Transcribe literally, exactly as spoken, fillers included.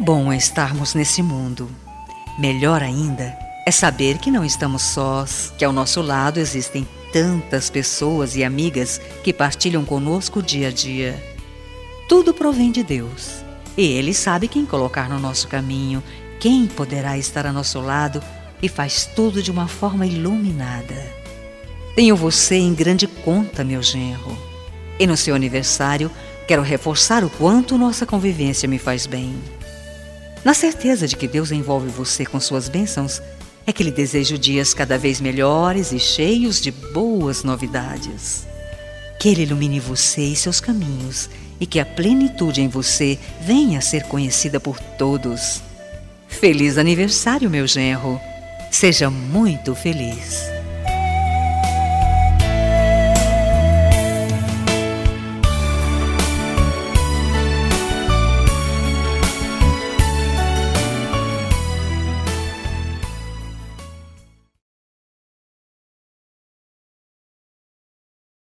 bom estarmos nesse mundo. Melhor ainda é saber que não estamos sós, que ao nosso lado existem tantas pessoas e amigas que partilham conosco o dia a dia. Tudo provém de Deus, e Ele sabe quem colocar no nosso caminho, quem poderá estar a nosso lado, e faz tudo de uma forma iluminada. Tenho você em grande conta, meu genro, e no seu aniversário quero reforçar o quanto nossa convivência me faz bem. Na certeza de que Deus envolve você com suas bênçãos, é que lhe desejo dias cada vez melhores e cheios de boas novidades. Que Ele ilumine você e seus caminhos, e que a plenitude em você venha a ser conhecida por todos. Feliz aniversário, meu genro! Seja muito feliz!